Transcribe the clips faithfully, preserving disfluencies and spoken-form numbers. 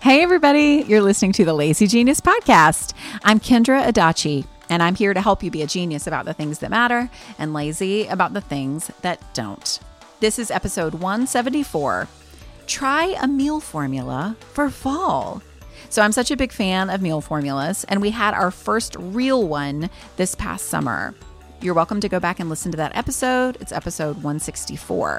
Hey, everybody. You're listening to the Lazy Genius Podcast. I'm Kendra Adachi, and I'm here to help you be a genius about the things that matter and lazy about the things that don't. This is episode one seventy-four. Try a meal formula for fall. So I'm such a big fan of meal formulas, and we had our first real one this past summer. You're welcome to go back and listen to that episode. It's episode one sixty-four.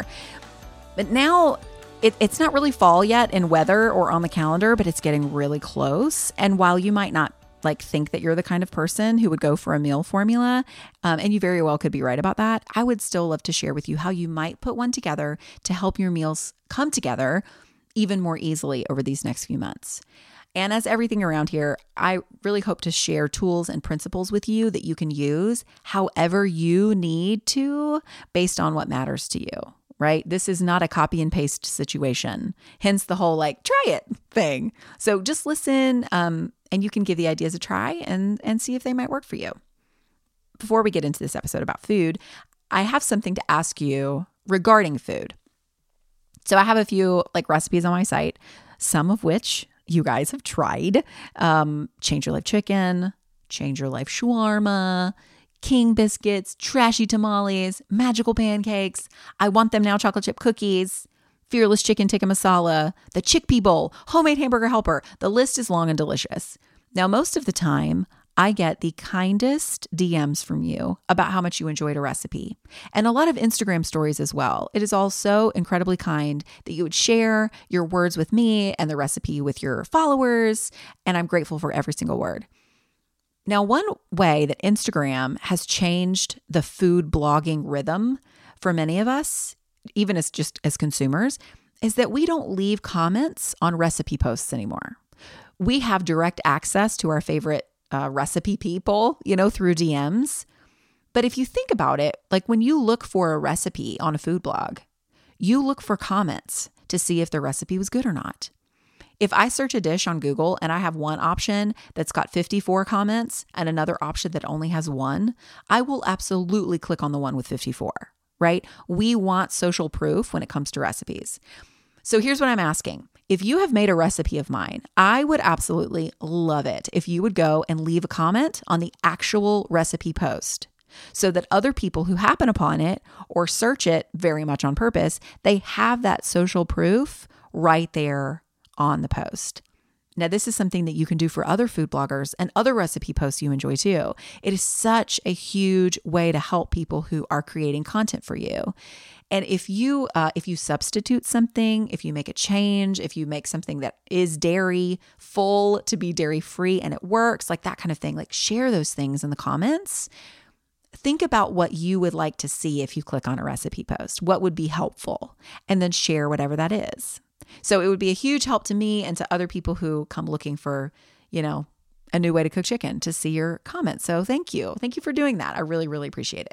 But now it, it's not really fall yet in weather or on the calendar, but it's getting really close. And while you might not like think that you're the kind of person who would go for a meal formula, um, and you very well could be right about that, I would still love to share with you how you might put one together to help your meals come together even more easily over these next few months. And as everything around here, I really hope to share tools and principles with you that you can use however you need to based on what matters to you, right? This is not a copy and paste situation, hence the whole like, try it thing. So just listen um, and you can give the ideas a try and, and see if they might work for you. Before we get into this episode about food, I have something to ask you regarding food. So I have a few like recipes on my site, some of which you guys have tried. Um, Change Your Life Chicken, Change Your Life Shawarma, King Biscuits, Trashy Tamales, Magical Pancakes, I Want Them Now Chocolate Chip Cookies, Fearless Chicken Tikka Masala, the Chickpea Bowl, Homemade Hamburger Helper. The list is long and delicious. Now, most of the time, I get the kindest D Ms from you about how much you enjoyed a recipe, and a lot of Instagram stories as well. It is all so incredibly kind that you would share your words with me and the recipe with your followers, and I'm grateful for every single word. Now, one way that Instagram has changed the food blogging rhythm for many of us, even as just as consumers, is that we don't leave comments on recipe posts anymore. We have direct access to our favorite Uh, recipe people, you know, through D Ms. But if you think about it, like when you look for a recipe on a food blog, you look for comments to see if the recipe was good or not. If I search a dish on Google and I have one option that's got fifty-four comments and another option that only has one, I will absolutely click on the one with fifty-four, right? We want social proof when it comes to recipes. So here's what I'm asking. If you have made a recipe of mine, I would absolutely love it if you would go and leave a comment on the actual recipe post so that other people who happen upon it or search it very much on purpose, they have that social proof right there on the post. Now, this is something that you can do for other food bloggers and other recipe posts you enjoy too. It is such a huge way to help people who are creating content for you. And if you uh, if you substitute something, if you make a change, if you make something that is dairy full to be dairy free and it works, like that kind of thing, like share those things in the comments. Think about what you would like to see if you click on a recipe post, what would be helpful, and then share whatever that is. So it would be a huge help to me and to other people who come looking for, you know, a new way to cook chicken to see your comments. So thank you. Thank you for doing that. I really, really appreciate it.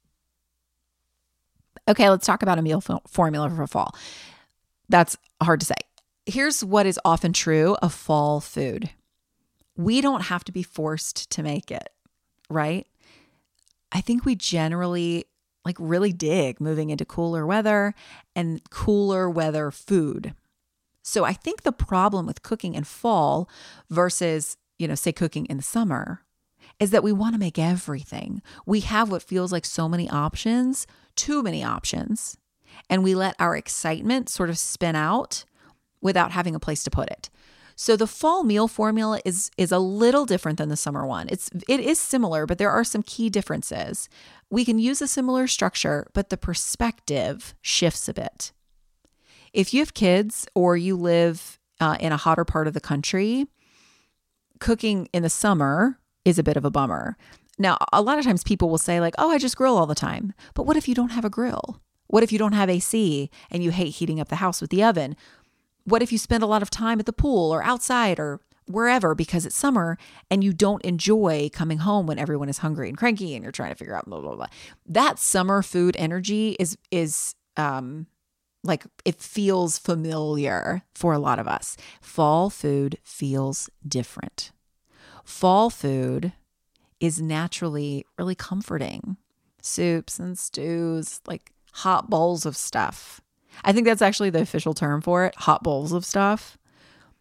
Okay, let's talk about a meal f- formula for fall. That's hard to say. Here's what is often true of fall food. We don't have to be forced to make it, right? I think we generally like really dig moving into cooler weather and cooler weather food. So I think the problem with cooking in fall versus, you know, say cooking in the summer is that we want to make everything. We have what feels like so many options, too many options, and we let our excitement sort of spin out without having a place to put it. So the fall meal formula is is a little different than the summer one. It's it is similar, but there are some key differences. We can use a similar structure, but the perspective shifts a bit. If you have kids or you live uh, in a hotter part of the country, cooking in the summer is a bit of a bummer. Now, a lot of times people will say like, oh, I just grill all the time. But what if you don't have a grill? What if you don't have A C and you hate heating up the house with the oven? What if you spend a lot of time at the pool or outside or wherever because it's summer and you don't enjoy coming home when everyone is hungry and cranky and you're trying to figure out blah, blah, blah. That summer food energy is, is, um, like it feels familiar for a lot of us. Fall food feels different. Fall food is naturally really comforting. Soups and stews, like hot bowls of stuff. I think that's actually the official term for it, hot bowls of stuff.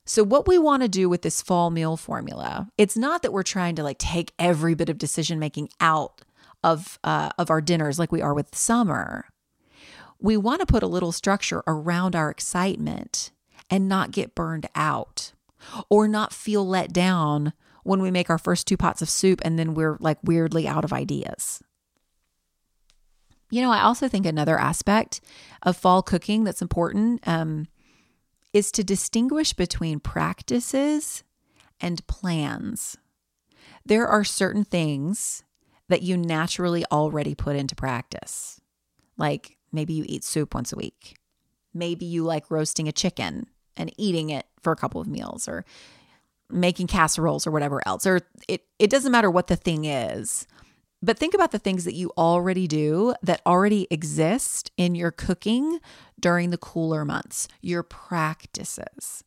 So what we want to do with this fall meal formula, it's not that we're trying to like take every bit of decision making out of uh, of our dinners like we are with summer. We want to put a little structure around our excitement and not get burned out or not feel let down when we make our first two pots of soup and then we're like weirdly out of ideas. You know, I also think another aspect of fall cooking that's important um, is to distinguish between practices and plans. There are certain things that you naturally already put into practice. Like maybe you eat soup once a week. Maybe you like roasting a chicken and eating it for a couple of meals, or making casseroles or whatever else. Or it, it doesn't matter what the thing is. But think about the things that you already do that already exist in your cooking during the cooler months, your practices.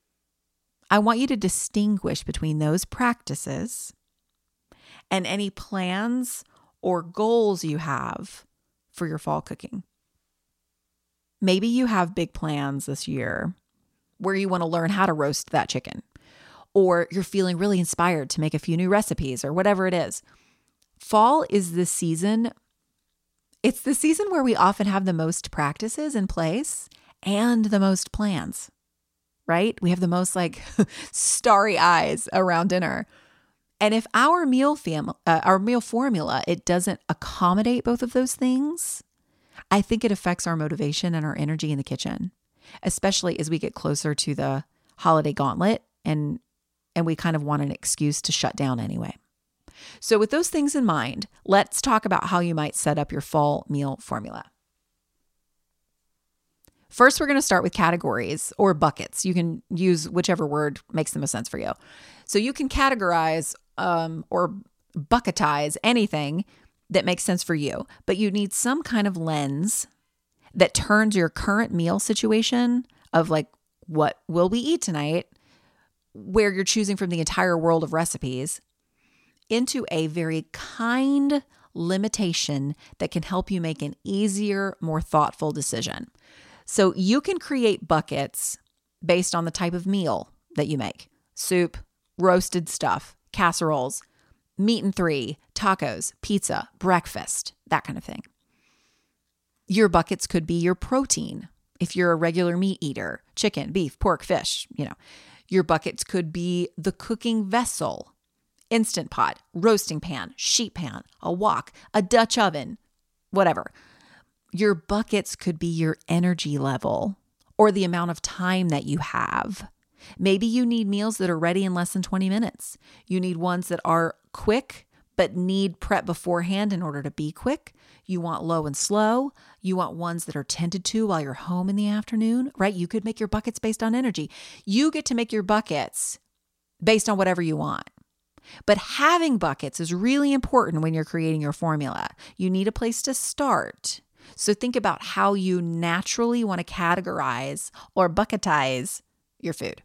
I want you to distinguish between those practices and any plans or goals you have for your fall cooking. Maybe you have big plans this year where you want to learn how to roast that chicken, or you're feeling really inspired to make a few new recipes or whatever it is. Fall is the season, it's the season where we often have the most practices in place and the most plans, right? We have the most like starry eyes around dinner. And if our meal fam- uh, our meal formula, it doesn't accommodate both of those things, I think it affects our motivation and our energy in the kitchen, especially as we get closer to the holiday gauntlet and and we kind of want an excuse to shut down anyway. So with those things in mind, let's talk about how you might set up your fall meal formula. First, we're going to start with categories or buckets. You can use whichever word makes the most sense for you. So you can categorize um, or bucketize anything that makes sense for you, but you need some kind of lens that turns your current meal situation of like, what will we eat tonight, where you're choosing from the entire world of recipes, into a very kind limitation that can help you make an easier, more thoughtful decision. So you can create buckets based on the type of meal that you make. Soup, roasted stuff, casseroles, meat and three, tacos, pizza, breakfast, that kind of thing. Your buckets could be your protein. If you're a regular meat eater, chicken, beef, pork, fish, you know. Your buckets could be the cooking vessel, Instant Pot, roasting pan, sheet pan, a wok, a Dutch oven, whatever. Your buckets could be your energy level or the amount of time that you have. Maybe you need meals that are ready in less than twenty minutes. You need ones that are quick but need prep beforehand in order to be quick. You want low and slow. You want ones that are tended to while you're home in the afternoon, right? You could make your buckets based on energy. You get to make your buckets based on whatever you want. But having buckets is really important when you're creating your formula. You need a place to start. So think about how you naturally want to categorize or bucketize your food.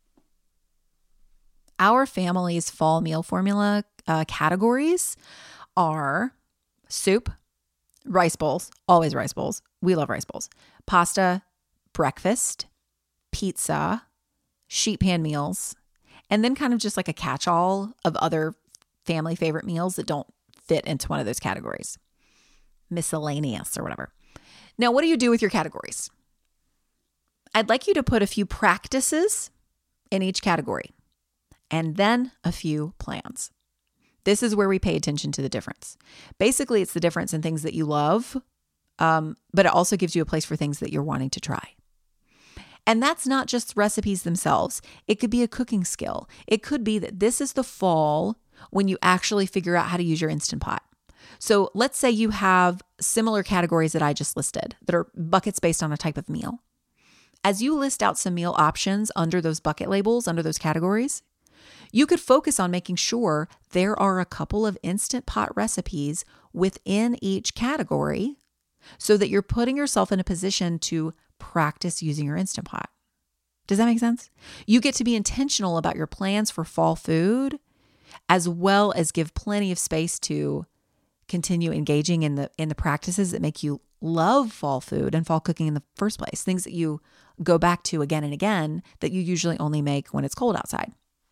Our family's fall meal formula uh, categories are soup, rice bowls, always rice bowls. We love rice bowls. Pasta, breakfast, pizza, sheet pan meals, and then kind of just like a catch-all of other family favorite meals that don't fit into one of those categories. Miscellaneous or whatever. Now, what do you do with your categories? I'd like you to put a few practices in each category and then a few plans. This is where we pay attention to the difference. Basically, it's the difference in things that you love, um, but it also gives you a place for things that you're wanting to try. And that's not just recipes themselves. It could be a cooking skill. It could be that this is the fall when you actually figure out how to use your Instant Pot. So let's say you have similar categories that I just listed that are buckets based on a type of meal. As you list out some meal options under those bucket labels, under those categories, you could focus on making sure there are a couple of Instant Pot recipes within each category so that you're putting yourself in a position to practice using your Instant Pot. Does that make sense? You get to be intentional about your plans for fall food, as well as give plenty of space to continue engaging in the in the practices that make you love fall food and fall cooking in the first place, things that you go back to again and again that you usually only make when it's cold outside.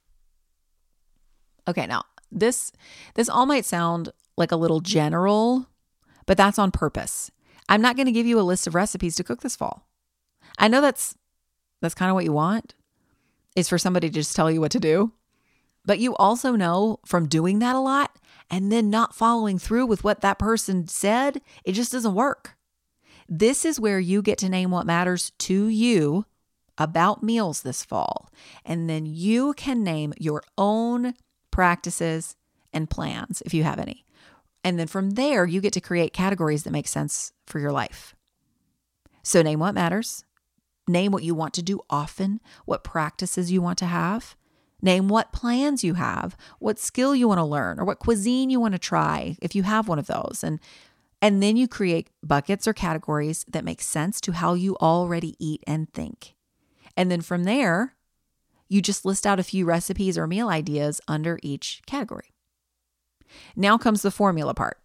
Okay, now this this all might sound like a little general, but that's on purpose. I'm not going to give you a list of recipes to cook this fall. I know that's that's kind of what you want, is for somebody to just tell you what to do. But you also know from doing that a lot and then not following through with what that person said, it just doesn't work. This is where you get to name what matters to you about meals this fall. And then you can name your own practices and plans if you have any. And then from there, you get to create categories that make sense for your life. So name what matters. Name what you want to do often, what practices you want to have. Name what plans you have, what skill you want to learn, or what cuisine you want to try if you have one of those. And, and then you create buckets or categories that make sense to how you already eat and think. And then from there, you just list out a few recipes or meal ideas under each category. Now comes the formula part.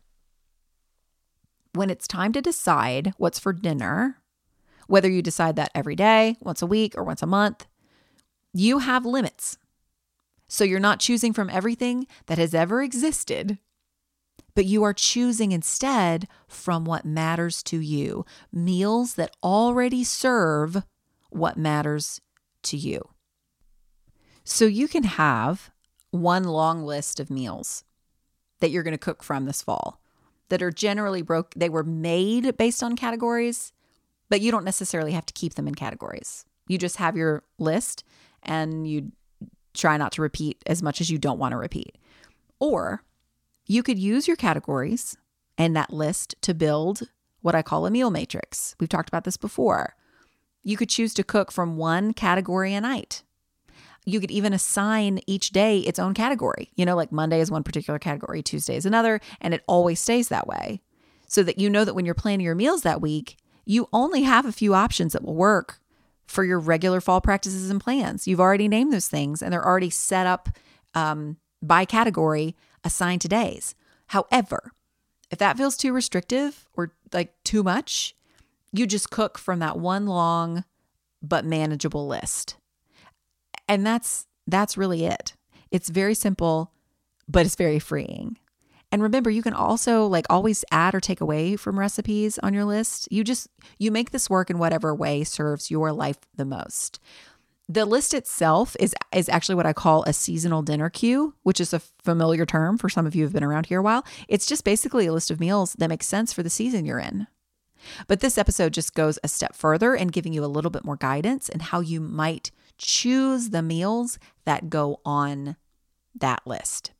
When it's time to decide what's for dinner, whether you decide that every day, once a week, or once a month, you have limits. So you're not choosing from everything that has ever existed, but you are choosing instead from what matters to you, meals that already serve what matters to you. So you can have one long list of meals that you're going to cook from this fall that are generally broke. They were made based on categories, but you don't necessarily have to keep them in categories. You just have your list and you try not to repeat as much as you don't want to repeat. Or you could use your categories and that list to build what I call a meal matrix. We've talked about this before. You could choose to cook from one category a night. You could even assign each day its own category. You know, like Monday is one particular category, Tuesday is another, and it always stays that way. So that you know that when you're planning your meals that week, you only have a few options that will work for your regular fall practices and plans. You've already named those things and they're already set up um, by category assigned to days. However, if that feels too restrictive or like too much, you just cook from that one long but manageable list. And that's that's really it. It's very simple, but it's very freeing. And remember, you can also like always add or take away from recipes on your list. You just, you make this work in whatever way serves your life the most. The list itself is, is actually what I call a seasonal dinner queue, which is a familiar term for some of you who've been around here a while. It's just basically a list of meals that make sense for the season you're in. But this episode just goes a step further and giving you a little bit more guidance in how you might choose the meals that go on that list.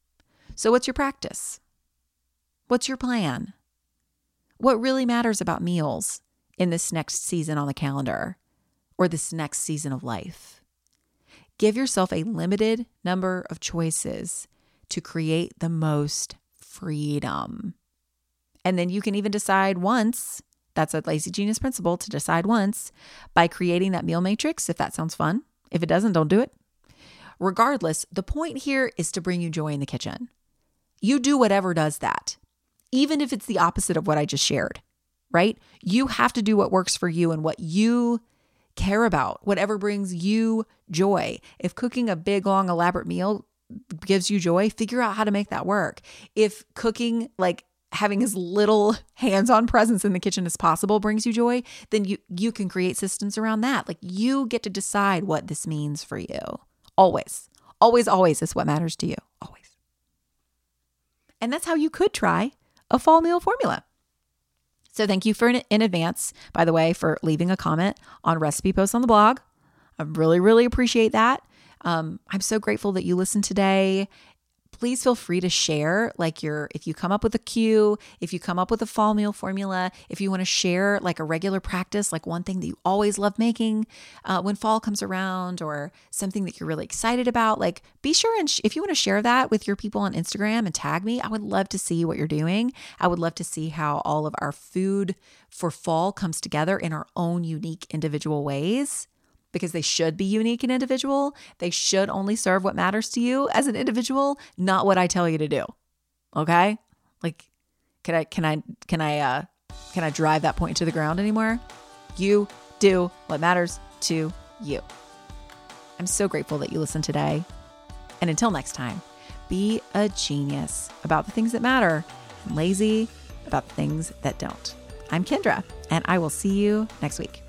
So what's your practice? What's your plan? What really matters about meals in this next season on the calendar or this next season of life? Give yourself a limited number of choices to create the most freedom. And then you can even decide once, that's a Lazy Genius principle, to decide once by creating that meal matrix, if that sounds fun. If it doesn't, don't do it. Regardless, the point here is to bring you joy in the kitchen. You do whatever does that, even if it's the opposite of what I just shared, right? You have to do what works for you and what you care about, whatever brings you joy. If cooking a big, long, elaborate meal gives you joy, figure out how to make that work. If cooking, like having as little hands-on presence in the kitchen as possible brings you joy, then you, you can create systems around that. Like you get to decide what this means for you. Always, always, always is what matters to you. Always. And that's how you could try a fall meal formula. So thank you for in advance, by the way, for leaving a comment on recipe posts on the blog. I really, really appreciate that. Um, I'm so grateful that you listened today. Please feel free to share like your, if you come up with a cue, if you come up with a fall meal formula, if you want to share like a regular practice, like one thing that you always love making uh, when fall comes around, or something that you're really excited about, like be sure and sh- if you want to share that with your people on Instagram and tag me, I would love to see what you're doing. I would love to see how all of our food for fall comes together in our own unique individual ways. Because they should be unique and individual. They should only serve what matters to you as an individual, not what I tell you to do. Okay? Like, can I can I can I uh can I drive that point to the ground anymore? You Do what matters to you. I'm so grateful that you listened today. And until next time, be a genius about the things that matter and lazy about the things that don't. I'm Kendra, and I will see you next week.